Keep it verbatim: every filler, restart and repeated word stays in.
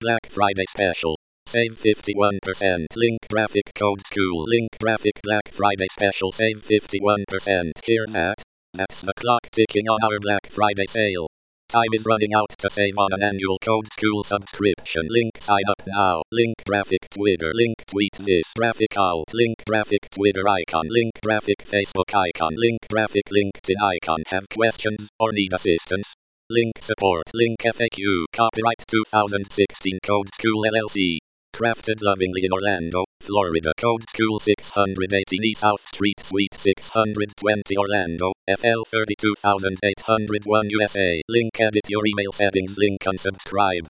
Black Friday special. Save fifty-one percent. Link graphic code school. Link graphic Black Friday special. Save fifty-one percent. Hear that? That's the clock ticking on our Black Friday sale. Time is running out to save on an annual Code School subscription. Link sign up now. Link graphic Twitter. Link tweet this graphic out. Link graphic Twitter icon. Link graphic Facebook icon. Link graphic LinkedIn icon. Have questions or need assistance? Link support. Link F A Q. Copyright two thousand sixteen Code School L L C. Crafted lovingly in Orlando, Florida. Code School six eighteen E South Street Suite six twenty Orlando, F L thirty-two thousand eight hundred one U S A. Link edit your email settings. Link unsubscribe.